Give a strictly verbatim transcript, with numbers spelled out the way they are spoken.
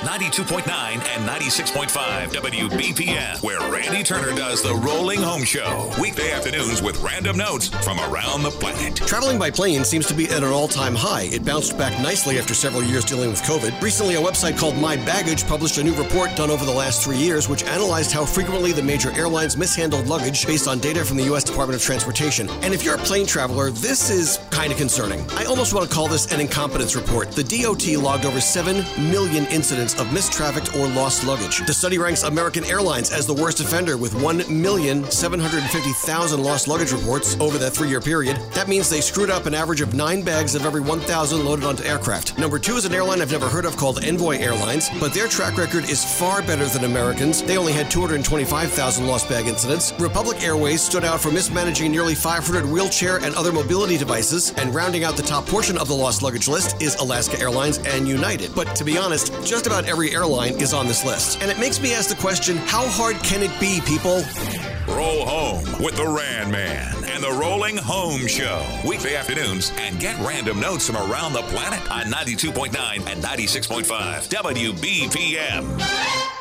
ninety-two point nine and ninety-six point five W B P M, where Randy Turner does the Rolling Home Show. Weekday afternoons with random notes from around the planet. Traveling by plane seems to be at an all-time high. It bounced back nicely after several years dealing with COVID. Recently, a website called My Baggage published a new report done over the last three years, which analyzed how frequently the major airlines mishandled luggage based on data from the U S Department of Transportation. And if you're a plane traveler, this is kind of concerning. I almost want to call this an incompetence report. The D O T logged over seven million incidents of mistrafficked or lost luggage. The study ranks American Airlines as the worst offender with one million seven hundred fifty thousand lost luggage reports over that three-year period. That means they screwed up an average of nine bags of every one thousand loaded onto aircraft. Number two is an airline I've never heard of called Envoy Airlines, but their track record is far better than Americans. They only had two hundred twenty-five thousand lost bag incidents. Republic Airways stood out for mismanaging nearly five hundred wheelchair and other mobility devices, and rounding out the top portion of the lost luggage list is Alaska Airlines and United. But to be honest, just about every airline is on this list. And it makes me ask the question, how hard can it be, people? Roll home with the Ran Man and the Rolling Home Show. Weekday afternoons, and get random notes from around the planet on ninety-two point nine and ninety-six point five W B P M.